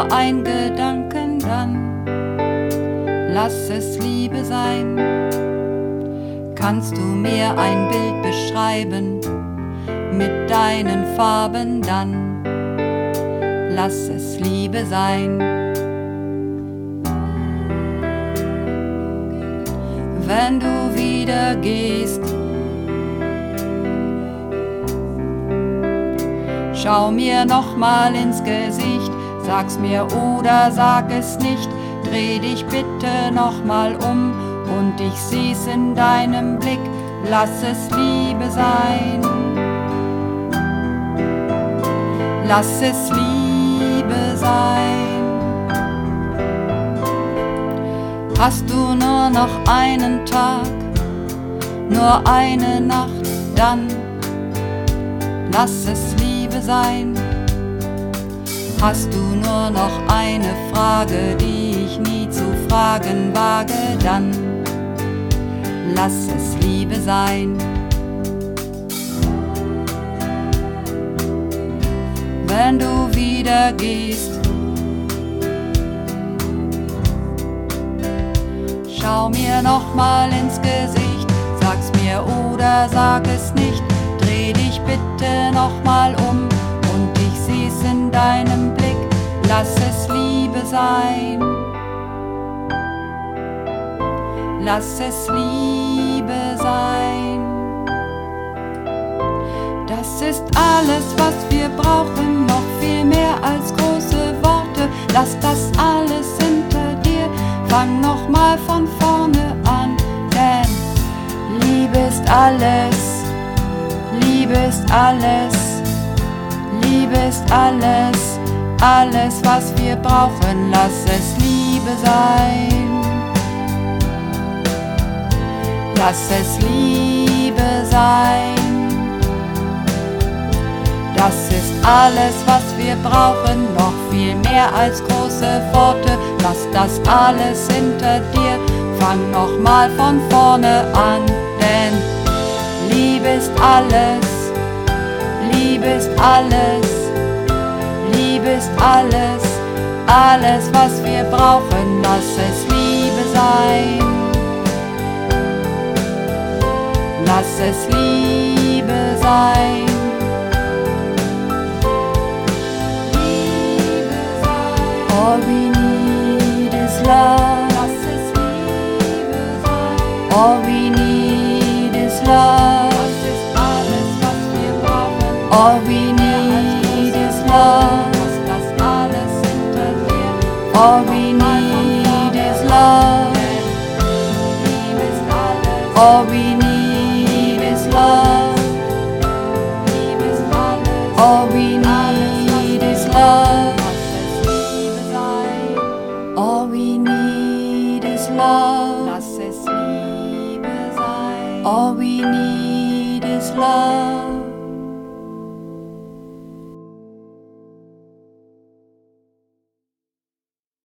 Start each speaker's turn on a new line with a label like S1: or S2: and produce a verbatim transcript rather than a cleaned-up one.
S1: nur ein Gedanken, dann lass es Liebe sein. Kannst du mir ein Bild beschreiben mit deinen Farben, dann lass es Liebe sein. Wenn du wieder gehst, schau mir noch mal ins Gesicht, sag's mir oder sag es nicht, dreh dich bitte noch mal um und ich seh's in deinem Blick, lass es Liebe sein. Lass es Liebe sein. Hast du nur noch einen Tag, nur eine Nacht, dann lass es Liebe sein. Hast du nur noch eine Frage, die ich nie zu fragen wage, dann lass es Liebe sein. Wenn du wieder gehst, schau mir noch mal ins Gesicht, sag's mir oder sag es nicht, dreh dich bitte noch mal um und ich seh's in deinem Blick, lass es Liebe sein. Lass es Liebe sein. Das ist alles, was wir brauchen, noch viel mehr als große Worte. Lass das alles hinter dir, fang noch mal von vorne an, denn Liebe ist alles, Liebe ist alles, Liebe ist alles, alles, was wir brauchen, lass es Liebe sein. Lass es Liebe sein. Das ist alles, was wir brauchen, noch viel mehr als große Worte. Lass das alles hinter dir, fang noch mal von vorne an, denn Liebe ist alles, Liebe ist alles, Liebe ist alles, alles, was wir brauchen, lass es Liebe sein. Lass es Liebe sein. All we need is love. Lass es Liebe sein. All we need is love. Das ist alles, was wir brauchen. All we need is love. Lass das alles hinter dir. All we need is love. Liebe ist alles. All we need is love. Liebe ist alles. All we need is love. All we need is love. Lass es Liebe sein. All we need is love.